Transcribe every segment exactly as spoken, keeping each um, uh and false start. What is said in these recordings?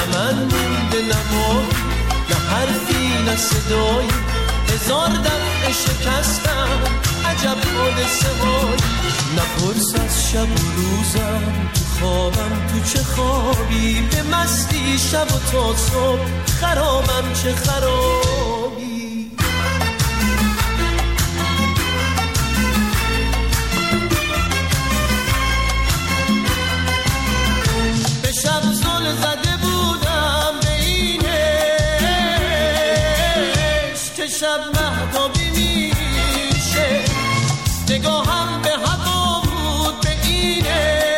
نه من مونده نمایی نه حرفی نه صدایی، هزار دفعه شکستم عجب حادثه هایی. نپرس از شب و روزم تو خوابم تو چه خوابی، به مستی شب و تا صبح خرابم چه خرابی. به شب زل زده بودم به این عشق که شب مهتابی میشه، نگاهم به هوا بود به این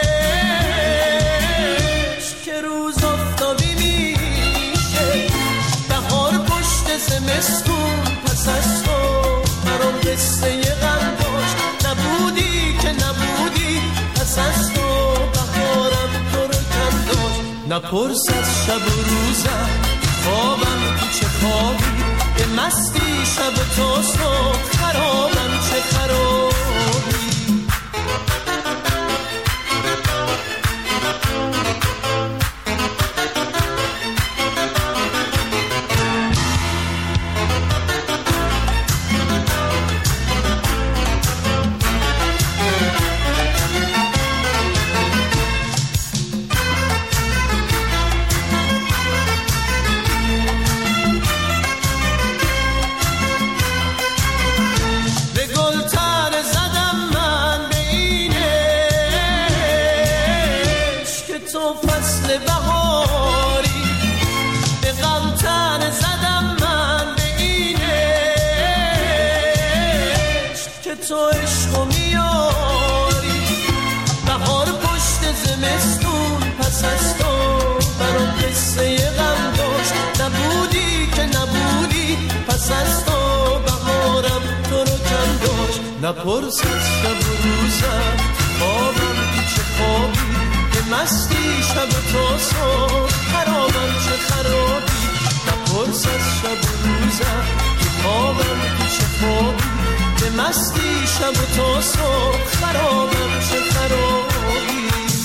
عشق که روز آفتابی میشه. بهار پشت زمستون پس از تو برام قصه غم داشت، نبودی که نبودی پس از تو بهارم تو رو کم داشت. نپرس از شب و روزم خوابم تو چه خوابی، به مستی شب و تا صبح خرابم چه خرابی. نپرس از شب و روزم خوابم تو چه خوابی، به مستی شب و تا صبح خرابم چه خرابی. نپرس از شب و روزم خوابم تو چه خوابی، به مستی شب و تا صبح خرابم چه خرابی.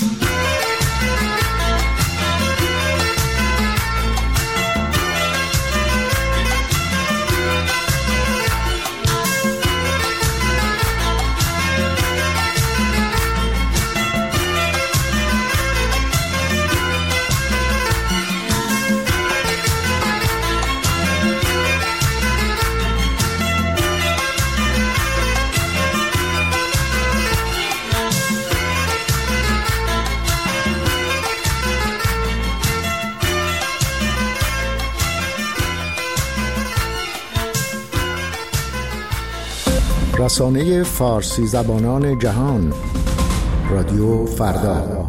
رسانه فارسی زبانان جهان، رادیو فردا.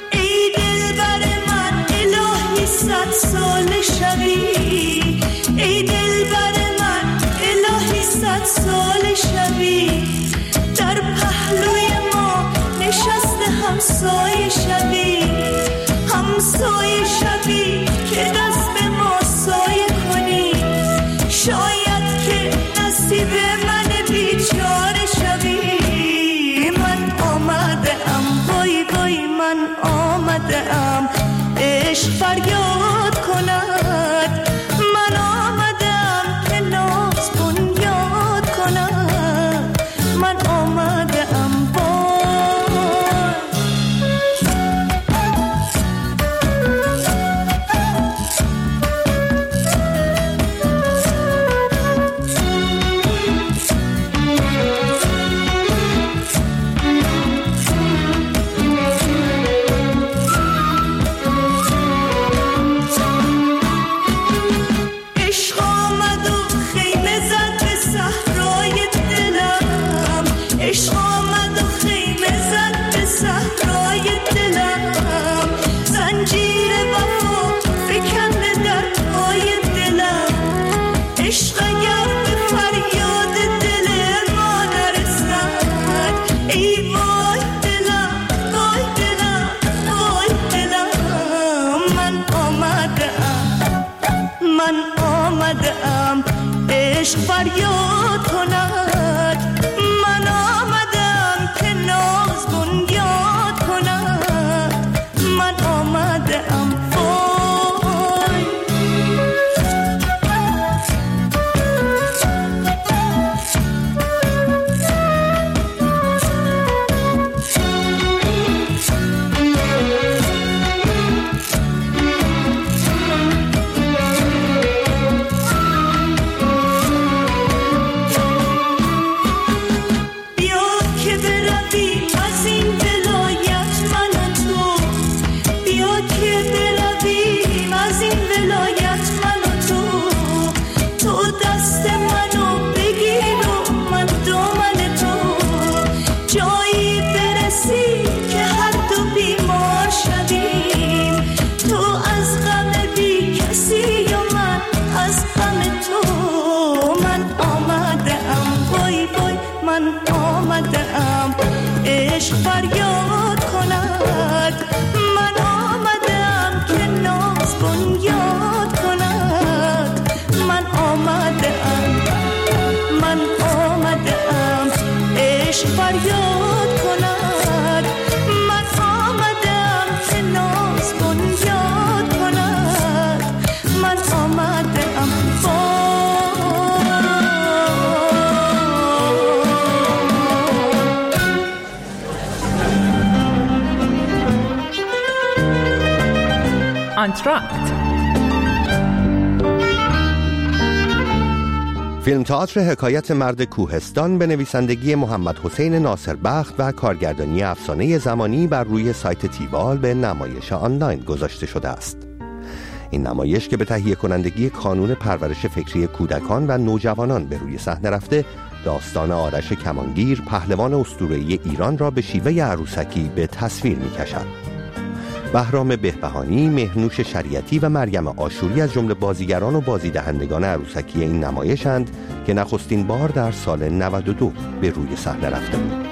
ای عشق فریاد کند. من آمدم که ناز بنیاد کند. من آمدم با عشق فریاد کند. من آمدم که ناز بنیاد کند. من آمدم وای عشق فریاد کند. من آمدم که ناز بنیاد کند. من آمدم من آمدم عشق فریاد کند. من آمدم که ناز بنیاد کند. من آمدم آنتراکت. فیلم تئاتر حکایت مرد کوهستان به نویسندگی محمد حسین ناصربخت و کارگردانی افسانه زمانی بر روی سایت تیوال به نمایش آنلاین گذاشته شده است. این نمایش که به تهیه کنندگی کانون پرورش فکری کودکان و نوجوانان به روی صحنه رفته، داستان آرش کمانگیر پهلوان اسطوره‌ای ایران را به شیوه عروسکی به تصویر می‌کشد. بهرام بهبهانی، مهنوش شریعتی و مریم آشوری از جمله بازیگران و بازیدهندگان عروسکی این نمایشند که نخستین بار در سال نود و دو به روی صحنه رفته بود.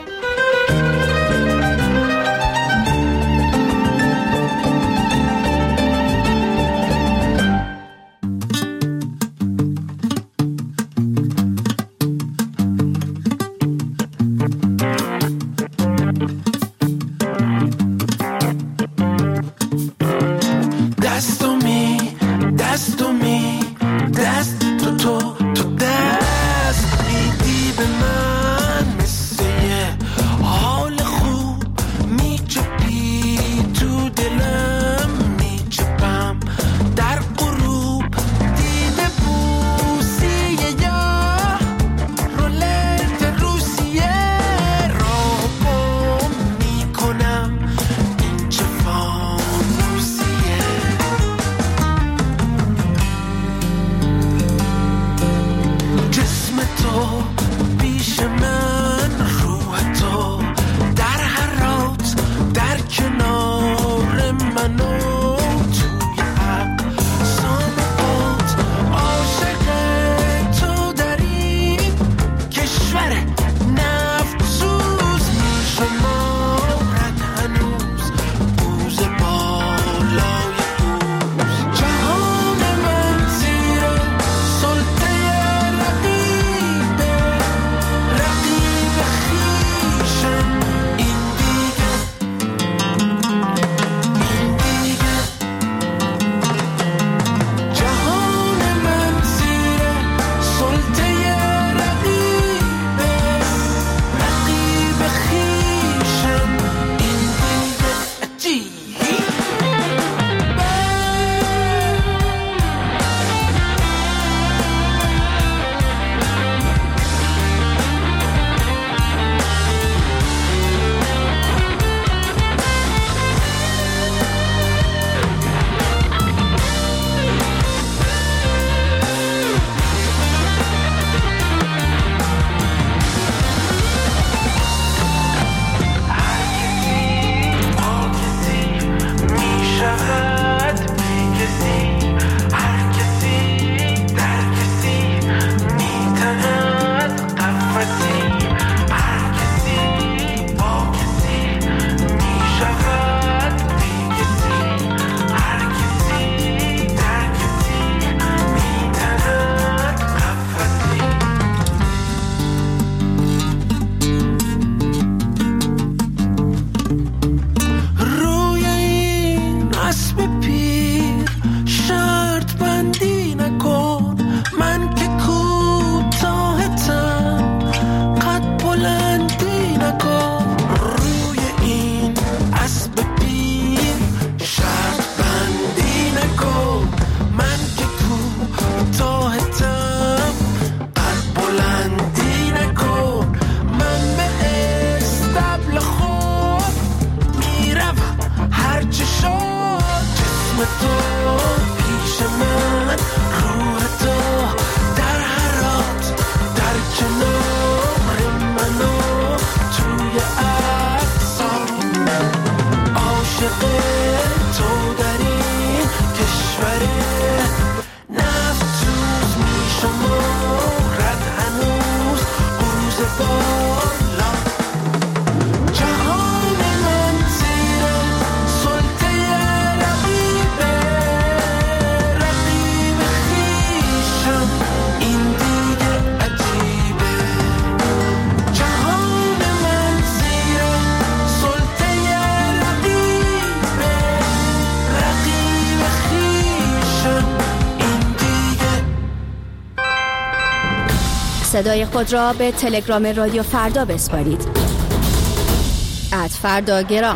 صدای خود را به تلگرام رادیو فردا بسپارید. ات فرداگرام.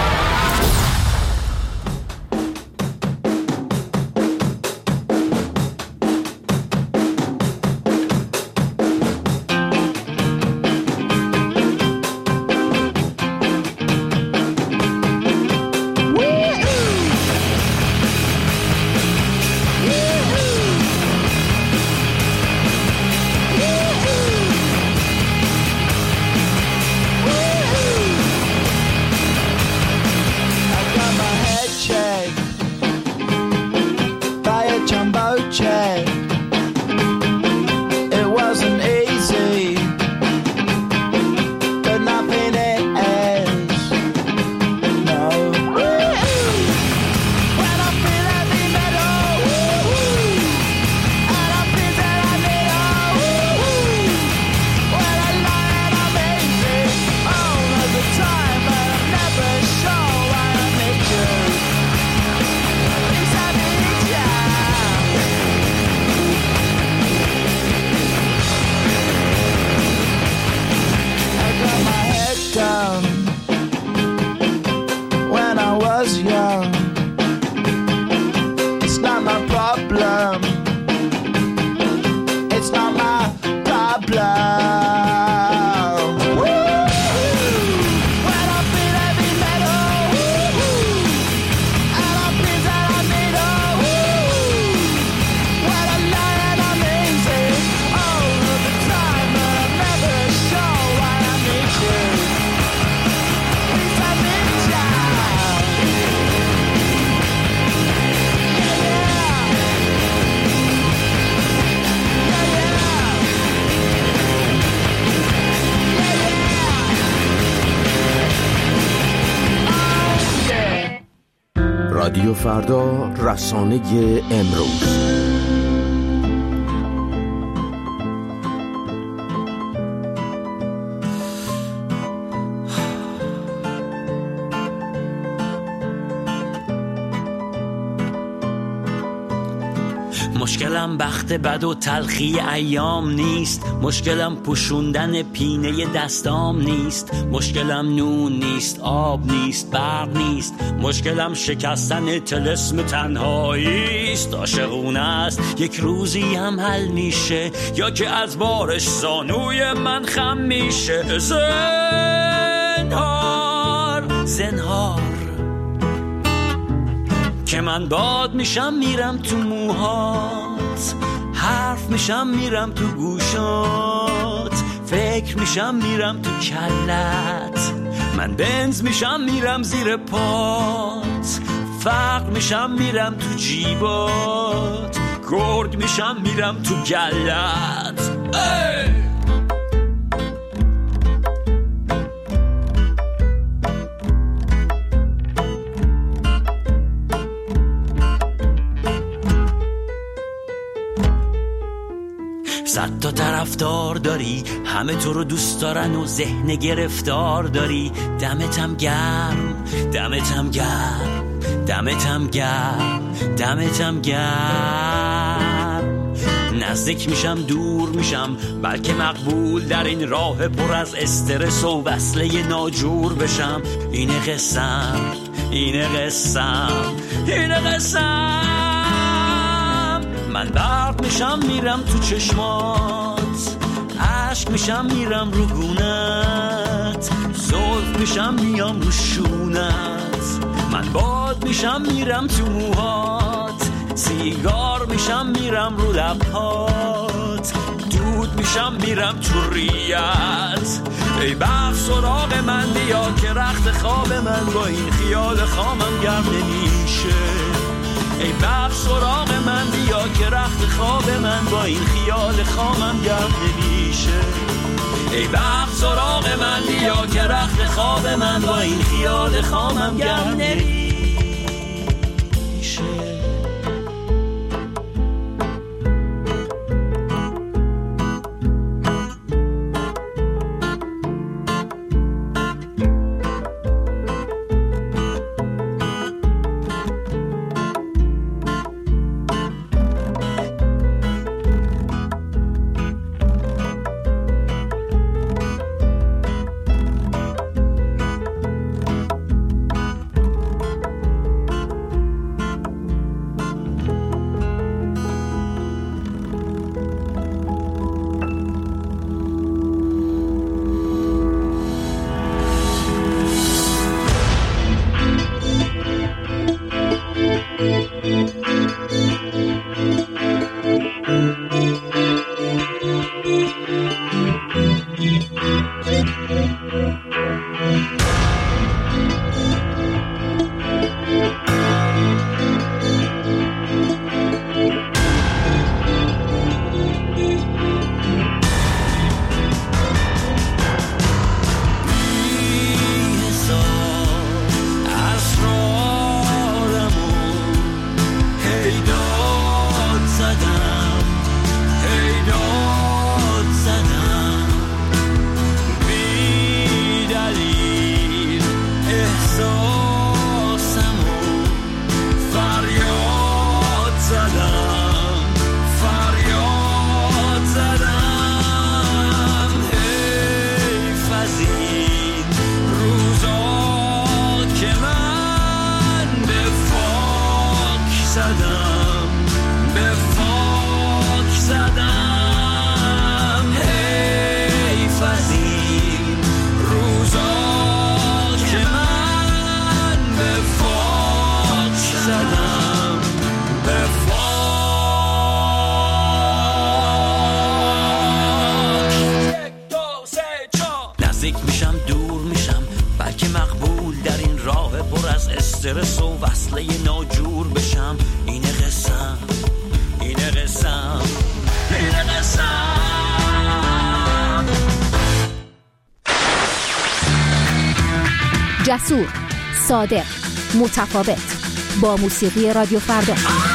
رادیو فردا، رسانه امروز. مشکلم بخت بد و تلخی ایام نیست، مشکلم پوشوندن پینه دستام نیست، مشکلم نون نیست، آب نیست، برق نیست، مشکلم شکستن طلسم تنهاییست. عاشقونه است یک روزی هم حل میشه، یا که از بارش زانوی من خم میشه. زنهار زنهار که من باد میشم میرم تو موهات، حرف میشم میرم تو گوشات، فکر میشم میرم تو کلت، من بنز میشم میرم زیر پات، فقر میشم میرم تو جیبات، گرگ میشم میرم تو گلت. ای! صد تا طرفدار داری، همه تو رو دوست دارن و ذهن گرفتار داری. دمتم گرم، دمتم گرم، دمتم گرم، دمتم گرم. نزدیک میشم دور میشم، بلکه مقبول در این راه پر از استرس و وصله ناجور بشم. اینه قسم، اینه قسم، اینه قسم. من برق میشم میرم تو چشمات، عشق میشم میرم رو گونت، زلف میشم میام رو شونت، من باد میشم میرم تو موهات، سیگار میشم میرم رو لبهات، دود میشم میرم تو ریت. ای بخت سراغ من بیا که رخت خواب من با این خیال خامم گرم نمیشه. ای بخت سراغ من بیا که رخت خواب من با این خیال خامم گرم نمیشه. ای بخت سراغ من بیا که رخت خواب من با این خیال خامم گرم نمیشه. جسور، صادق، متفاوت، با موسیقی رادیو فردا.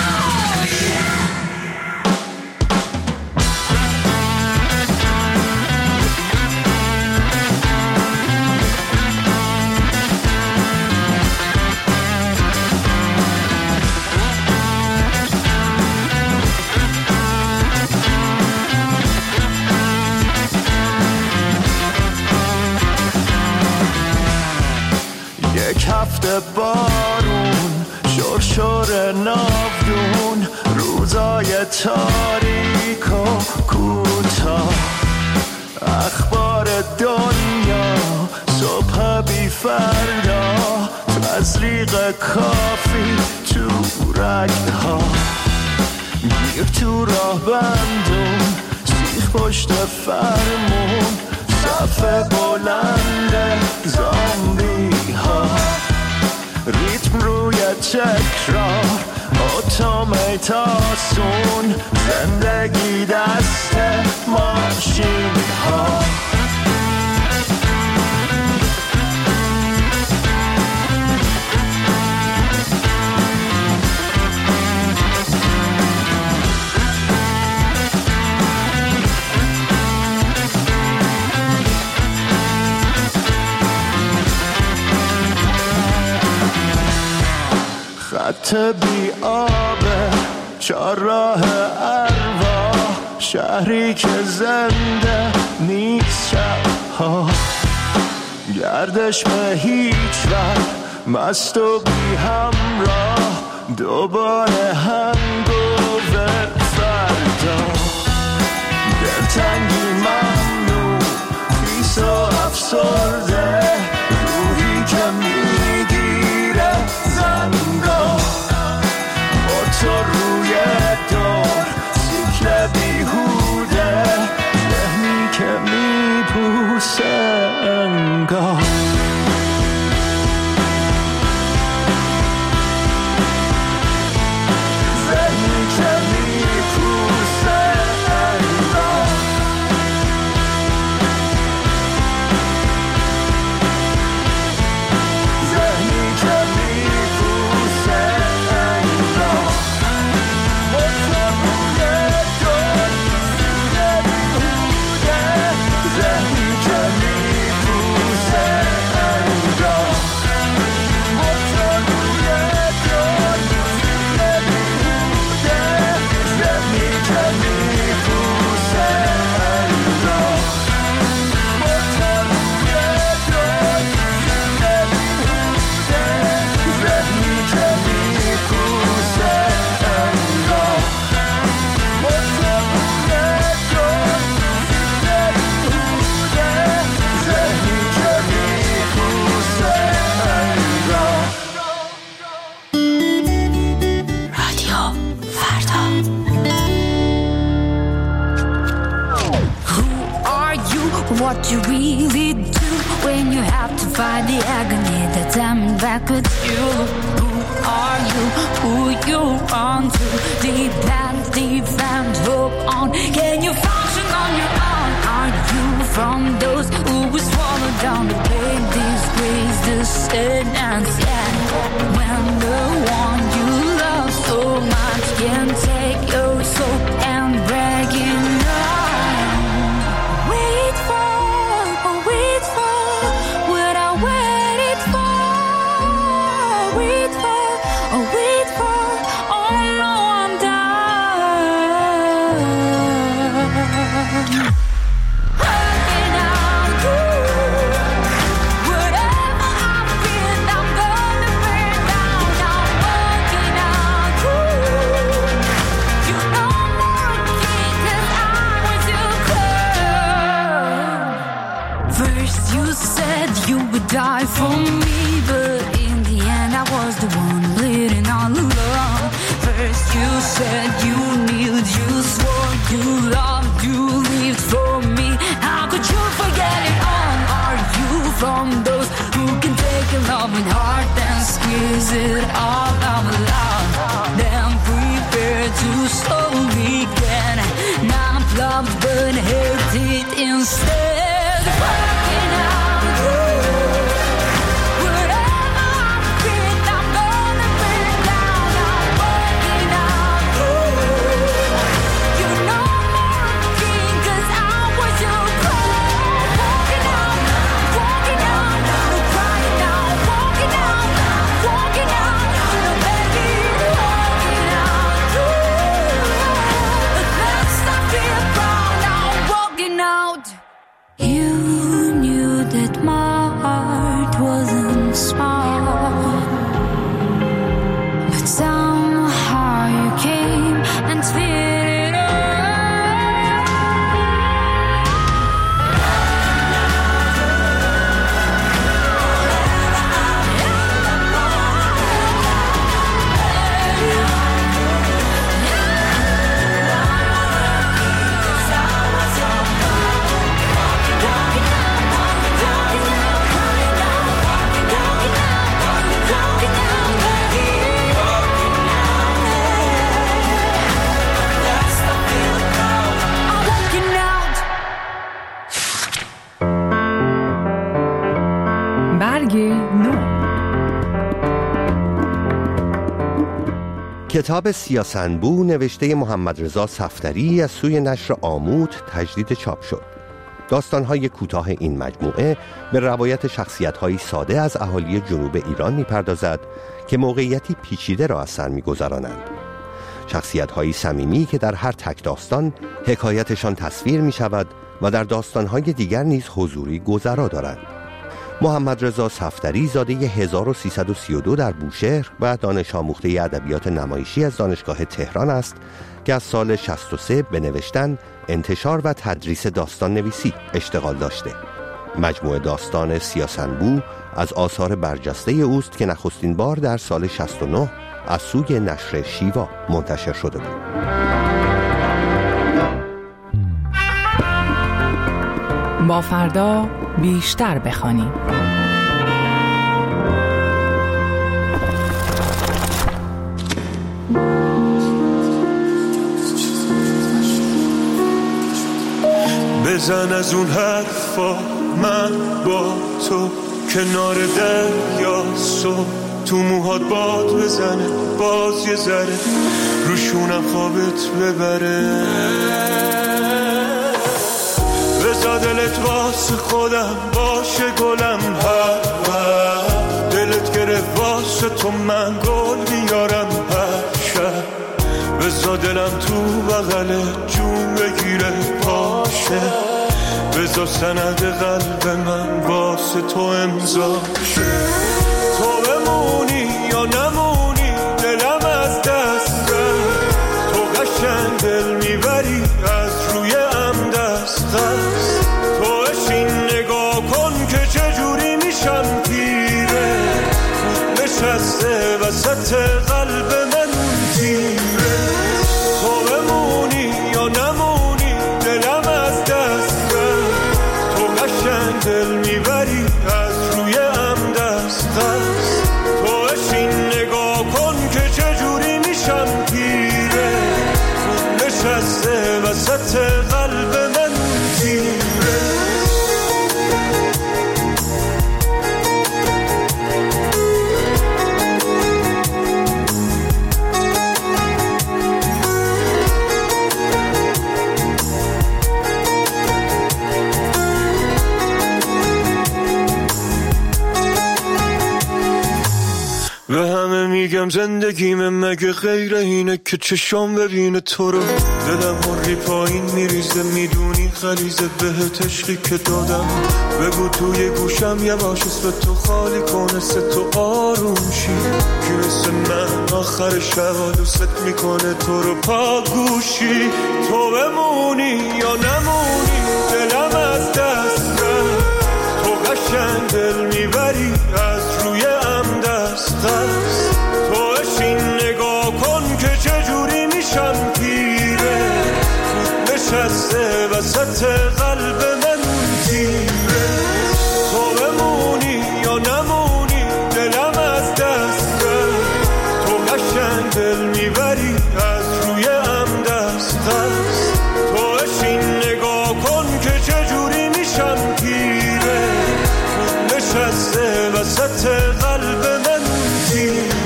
یک هفته بارون، شرشر ناودون، روزای تاریک و کوتاه، اخبار دنیا، صبح بی فردا، تزریق کافی تو رگها، گیر تو راه بندون، سیخ پشت فرمون، صف بلند زامبی ها، ریتم روی تکرار، اتوماتاسون، زندگی دست ماشین ها. خط بی آبه، چهارراه ارواح، شهری که زنده نیست شبها، گردش به هیچ وقت، مست و بی همراه، دوباره هنگوور فردا، دلتنگی ممنوع، خیس و افسرده، روحی که میگیره زنگاه، با تو روی دور، سیکل بیهوده، ذهنی که میپوسه انگاه. What you really do when you have to fight the agony that's coming back with you. Who are you? Who you on to? Deep down, deep down, hope on. Can you function on your own? Are you from those who will swallow down the pain, disgrace, the sentence? Yeah, when the one you love so much can take your soul and break it down. Wait for, oh wait for, what I waited for. Wait for, oh wait for, oh no I'm done. Working out good, whatever I've been, I'm gonna burn down. I'm working out good, you know more kid 'cause I was your girl. First you said you would die for me, but in the end I was the one bleeding all alone. First you said you kneeled, you swore you loved, you lived for me. How could you forget it all? Are you from those who can take a loving heart and squeeze it all out loud? Then prepare to slowly get not loved but hated instead. Working out good, whatever کتاب سیاسنبو نوشته محمد رضا صفدری از سوی نشر آموت تجدید چاپ شد. داستان‌های کوتاه این مجموعه به روایت شخصیت‌های ساده از اهالی جنوب ایران می‌پردازد که موقعیتی پیچیده را از سر می‌گذرانند. شخصیت‌های صمیمی که در هر تک داستان حکایتشان تصویر می‌شود و در داستان‌های دیگر نیز حضوری گذرا دارند. محمد رضا صفدری زاده هزار و سیصد و سی و دو در بوشهر و دانش آموخته ادبیات نمایشی از دانشگاه تهران است که از سال شصت و سه به نوشتن، انتشار و تدریس داستان نویسی اشتغال داشته. مجموعه داستان سیاسنبو از آثار برجسته اوست که نخستین بار در سال شصت و نه از سوی نشر شیوا منتشر شده بود. با فردا بیشتر بخوانیم. بزن از اون حرفا من با تو کنار دریا صبح تو موهات باد بزنه باز یه ذره روشونم خوابت ببره بزا دلت واسه خودم باشه گلم هر وقت دلت گرفت واسه تو من گل بیارم هر شب بزا دلم تو بغل جون بگیره پاشه بزا سند قلب من واسه تو امضا شه تو بمونی یا نمونی دلم از دست رفت تو قشنگ دل میبری از روی ام دست دست تو اشین نگاه کن که چجوری میشم پیره خود نشسته وسط قلب من تیره تو بمونی یا نمونی دلم از دست رفت تو قشنگ دل میبری از روی ام دست دست تو اشین نگاه کن که چجوری میشم پیره خود نشسته وسط قلب من تیره به همه میگم زندگیم مگه غیر اینه که چشام ببینه تو رو دلم هری پایین میریزه میدونی غریزه بهت عشقی که دادم بگو توی گوشم یواش اسم تو خالی کن سه تو آروم شی که مثل من آخر شب دوست میکنه تو رو پاگوشی تو بمونی یا نمونی دلم از دست رفت تو قشنگ دل میبری از روی ام دست دست تو اشین نگاه کن که چجوری میشم پیره خود نشسته وسط قلب من تیره تو بمونی یا نمونی دلم از دست رفت تو قشنگ دل میبری از روی ام دست دست تو اشین نگاه کن که چجوری میشم پیره خود نشسته وسط قلب من تیره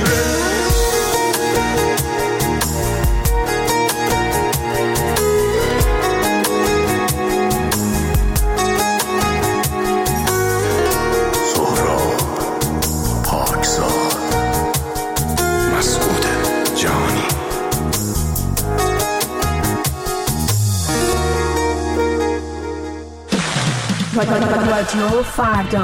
رادیو فردا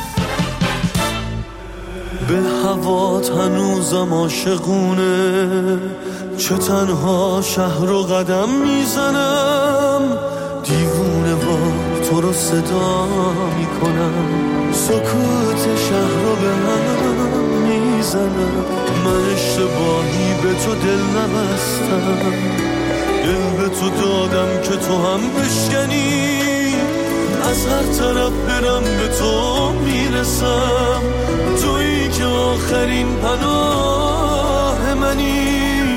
به هوات هنوزم عاشقونه چه تنها شهر رو قدم میزنم دیوونه با تو رو صدا میکنم سکوت شهر رو به هم میزنم من اشتباهی به تو دل نبستم دل به تو دادم که تو هم بشکنی از هر طرف برم به تو میرسم تویی که آخرین پناه منی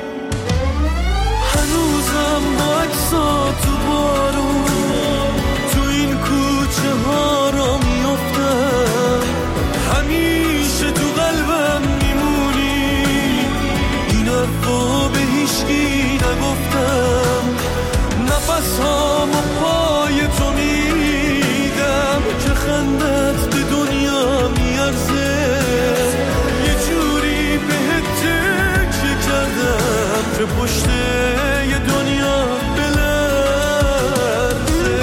هنوزم با عکسات تو بارون تو این کوچه ها را میفتم همیشه تو قلبم میمونی این حرف نفسامو پای تو میدم که خندت به دنیا میارزه، یه جوری بهت تکیه کردم که پشت یه دنیا بلرزه.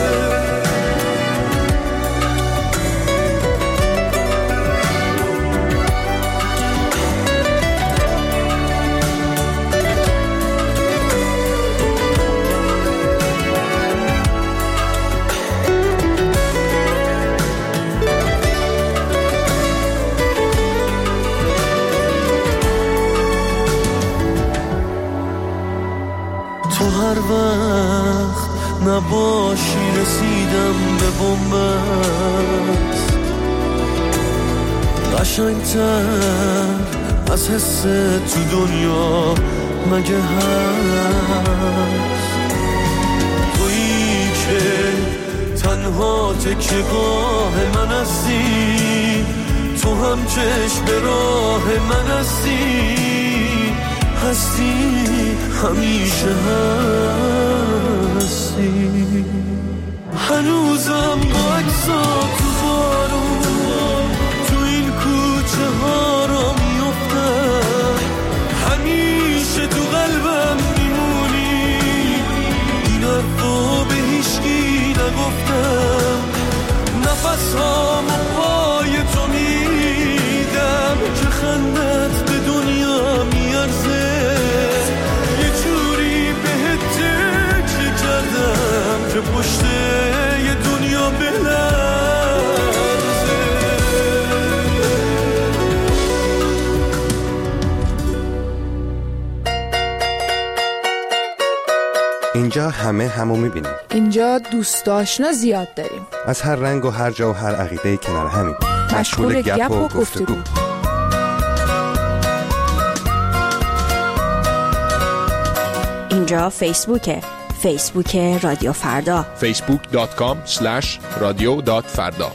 تو هر وقت نباشی رسیدم به بنبست، قشنگتر از حس تو دنیا مگه هست؟ تویی که تنها تکیه‌گاه من هستی، تو هم چشم به راه من هستی، هستی همیشه هستی. هنوزم با عکسا تو بارون تو این کوچه ها را میفتم، همیشه تو قلبم میمونی، این حرفو به هیچکی نگفتم. نفسامو پای تو میدم که خندت به دنیا میارزه، یه جوری بهت تکیه کردم که پشت یه دنیا بلرزه. اینجا همه همو میبینیم. اینجا دوست آشنا زیاد داریم. از هر رنگ و هر جا و هر عقیده کنار همین. مشغول گپ و گفتگو. اینجا فیسبوکه، فیسبوک رادیو فردا، فیسبوک دات کام اسلش رادیو دات فردا.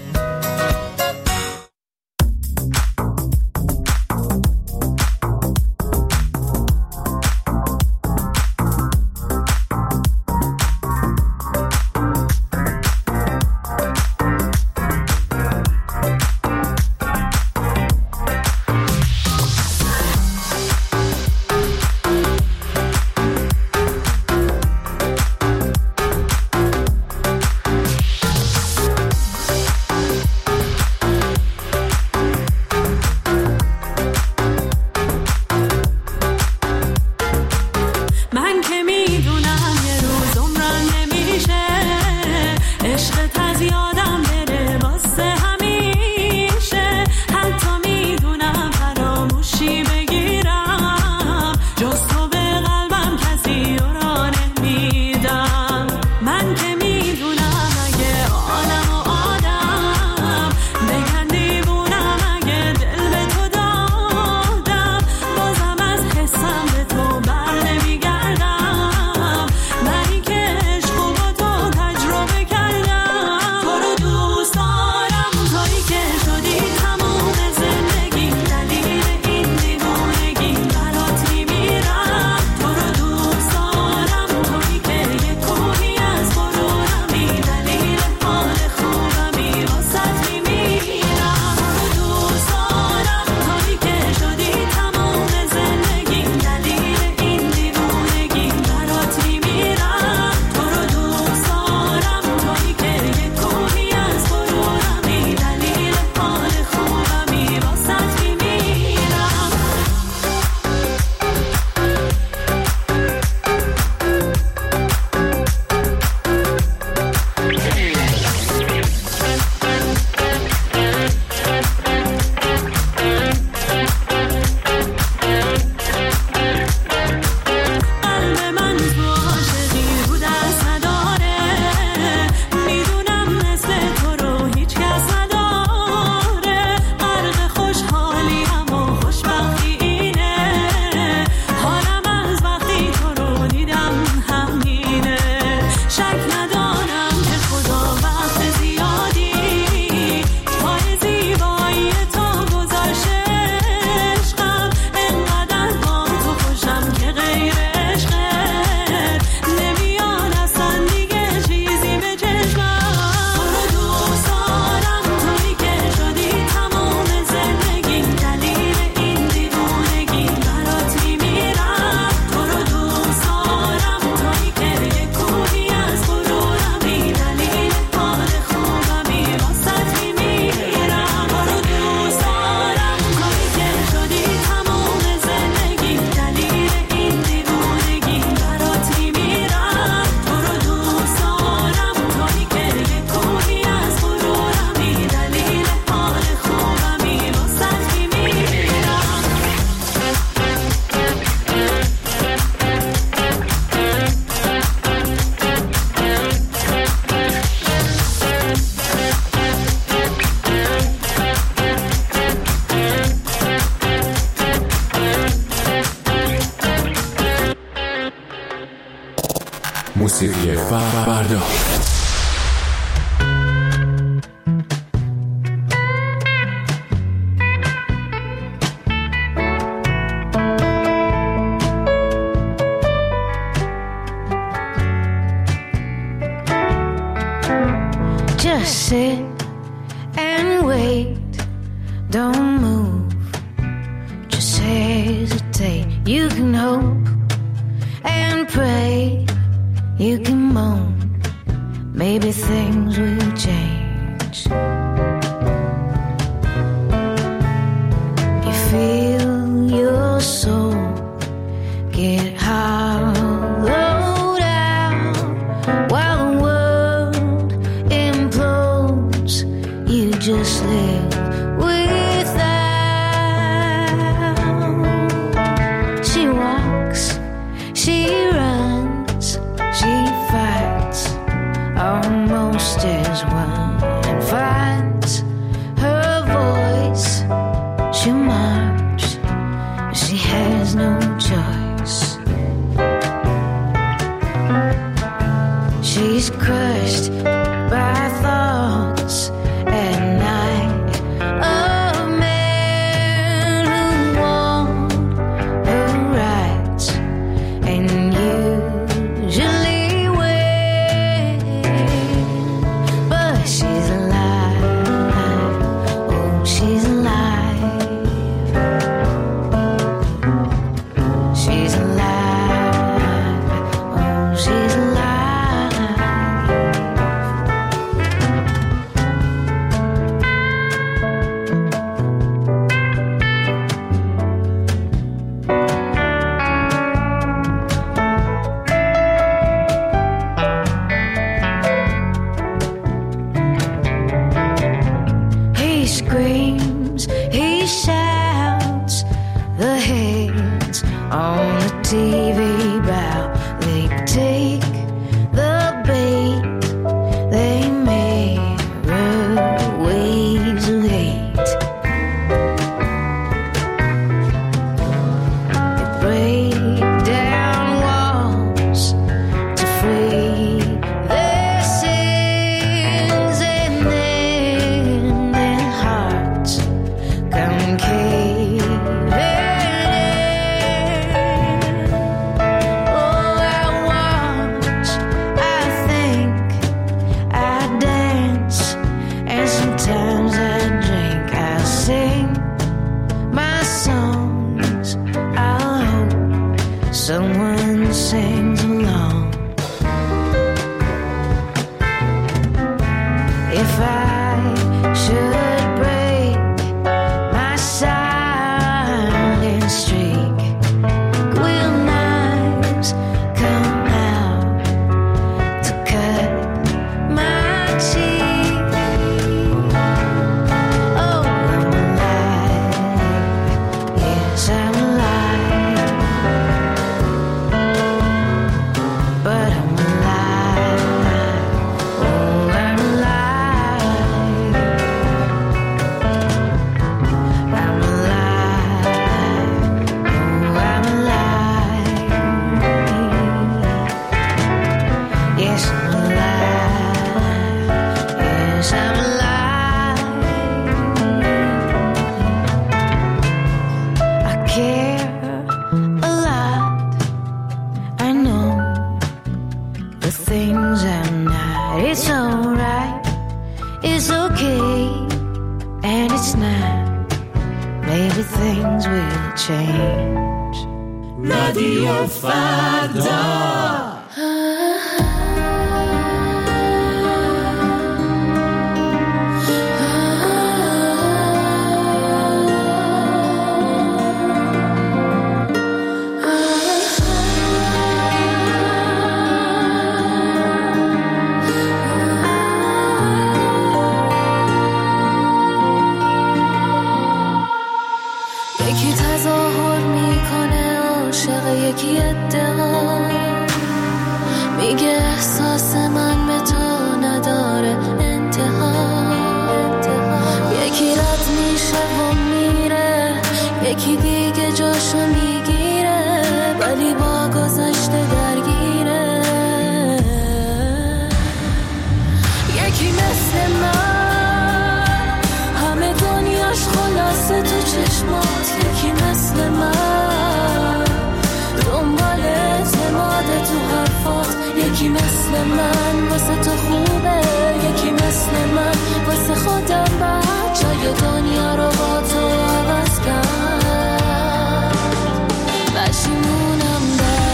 فردا. Just sit and wait, don't move, just hesitate. You can hope and pray, you can moan, maybe things will change. You feel your soul get hollowed out while the world implodes. You just live without. She walks, she runs, she fights, almost as one, and finds her voice. She'll march, she has no choice. She's crushed by thoughts at night of men who want her rights and usually win. But she's alive, oh she's alive. She's alive, oh she's alive. He screams, he shouts, the heads on the T V bow. They take the bait, they mirror waves of hate. They break down walls to free their sins, and then their hearts come caving in. Oh, I watch, I think, I dance, and sometimes I drink, I sing my songs. I hope someone sings along. If I should break my silent streak, will knives come out to cut my cheek? Oh, I'm alive, yes I'm alive, but I'm alive, oh I'm alive, I'm alive, oh I'm alive, yes I'm alive, yes I'm alive. I care a lot, I know the things I'm not. It's alright, it's okay, and it's not. Maybe things will change. رادیو فردا. یکی تظاهر میکنه عاشق یکی ادعا، میگه واسه تو خوبه، یکی مثل من واسه خودم بعد جای دنیا رو با تو عوض کرد. پشیمونم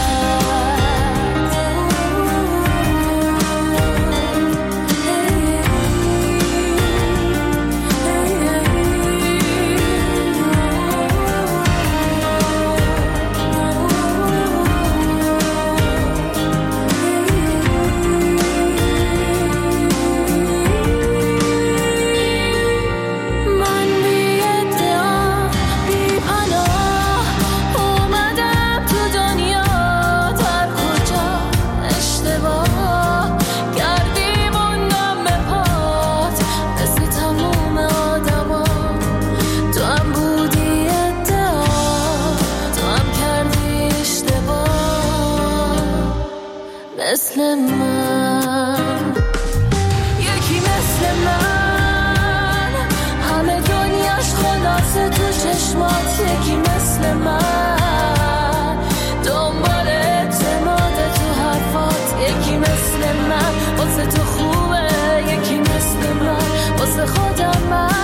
مثل من، یکی مثل من، همه دنیاش خلاصه تو چشمات، یکی مثل من، دنبال اعتماد تو حرفات، یکی مثل من واسه تو خوبه، یکی مثل من واسه خودم من.